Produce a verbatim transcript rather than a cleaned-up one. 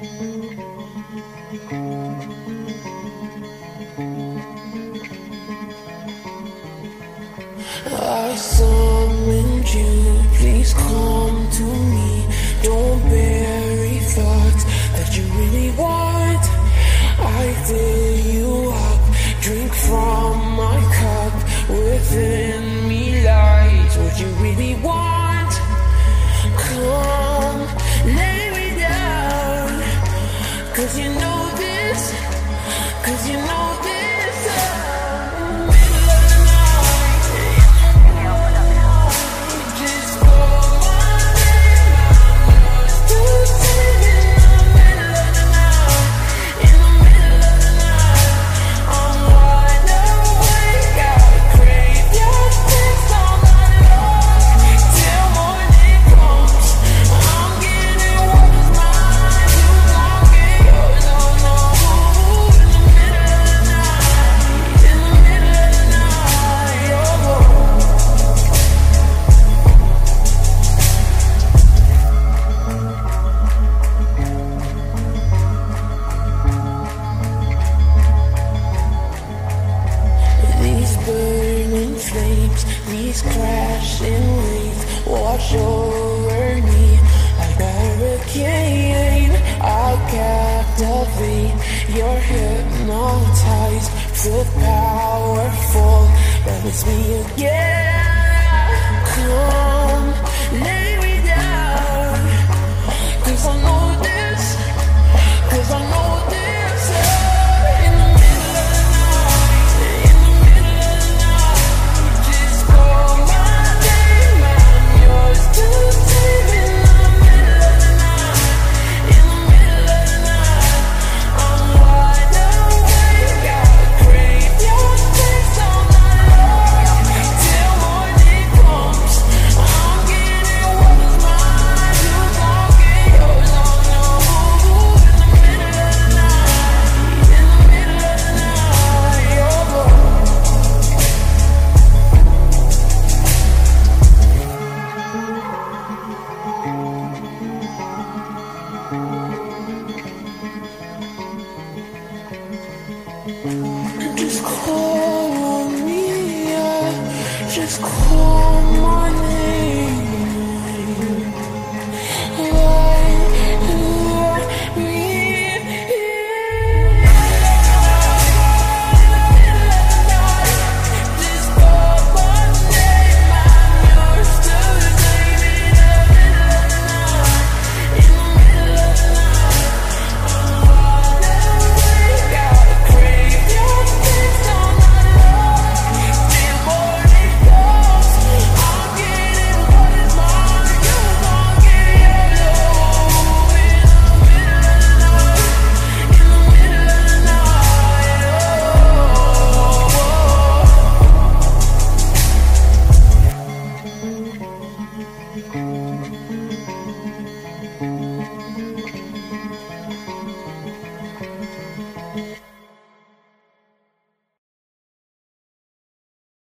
I summoned you, please come to me. Don't bury thoughts that you really want. I fill you up, drink from my cup. Within me lies what you really want. Come, lay me down, cause you know this, cause you know this. These crashing waves wash over me like a hurricane. I'll captivate, you're hypnotized, feel powerful, but it's me again. Come, lay me down, cause I know this, cause I know